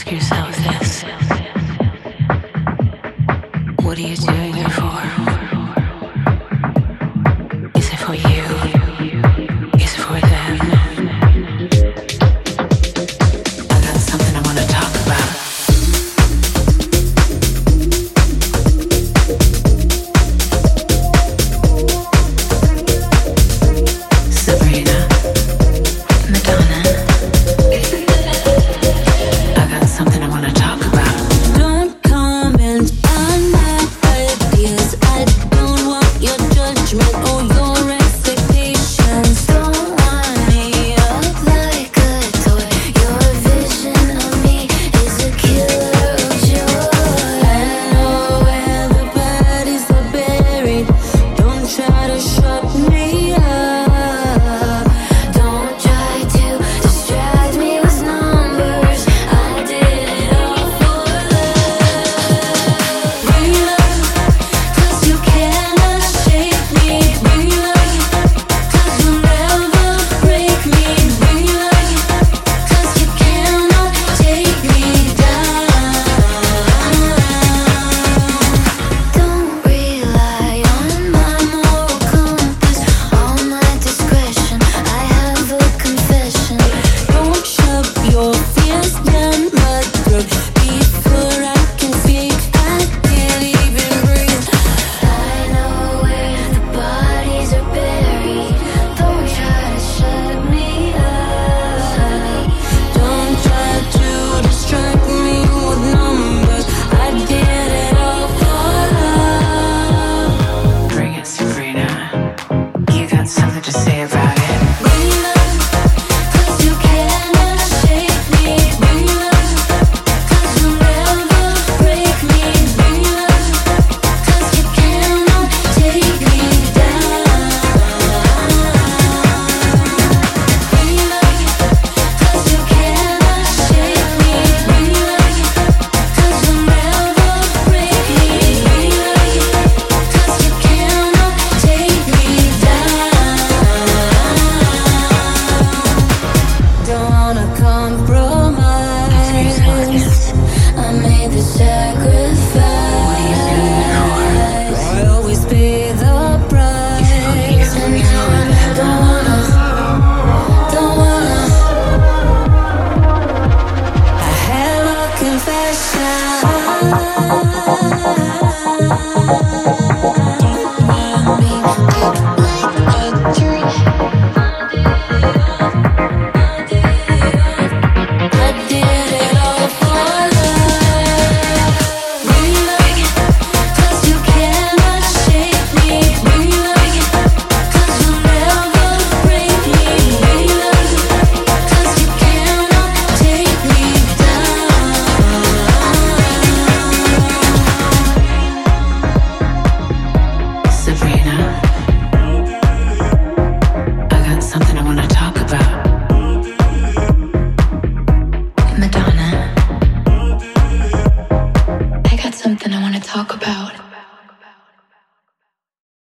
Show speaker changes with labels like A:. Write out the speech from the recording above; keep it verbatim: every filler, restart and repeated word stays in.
A: yourself this. What are you doing it for? Is it for you? Is it for them? I got something I want to talk about. Sabrina, Madonna. I got something I want to talk about.
B: Don't comment on my ideas. I don't want your judgment or your expectations. Don't want me up like a toy. Your vision of me is a killer of joy. I know where the bodies are buried. Don't try to shut me up. Don't try to distract me with numbers. I did it all for love. Bring love, 'cause you cannot shake me. Bring love, 'cause you'll never break me. Bring love, 'cause you cannot take me down. Don't rely on my moral compass, all my discretion. I have a confession. Don't shove your fears down my throat before I can speak. I can't even breathe. I know where the bodies are buried. Don't try to shut me up. Don't try to distract me with numbers. I did it all for love.
A: Bring it, Sabrina. You got something to say about it.
B: Bring love, 'cause you cannot shake me. Bring love, 'cause you'll never break me. Bring love, 'cause you cannot take me down. Bring love, 'cause you cannot shake me. Bring love, 'cause you'll never break me. Bring love, 'cause you cannot take me down. Don't wanna compromise. I made the sacrifice. I always pay the price. And now I don't wanna, don't wanna. I have a confession.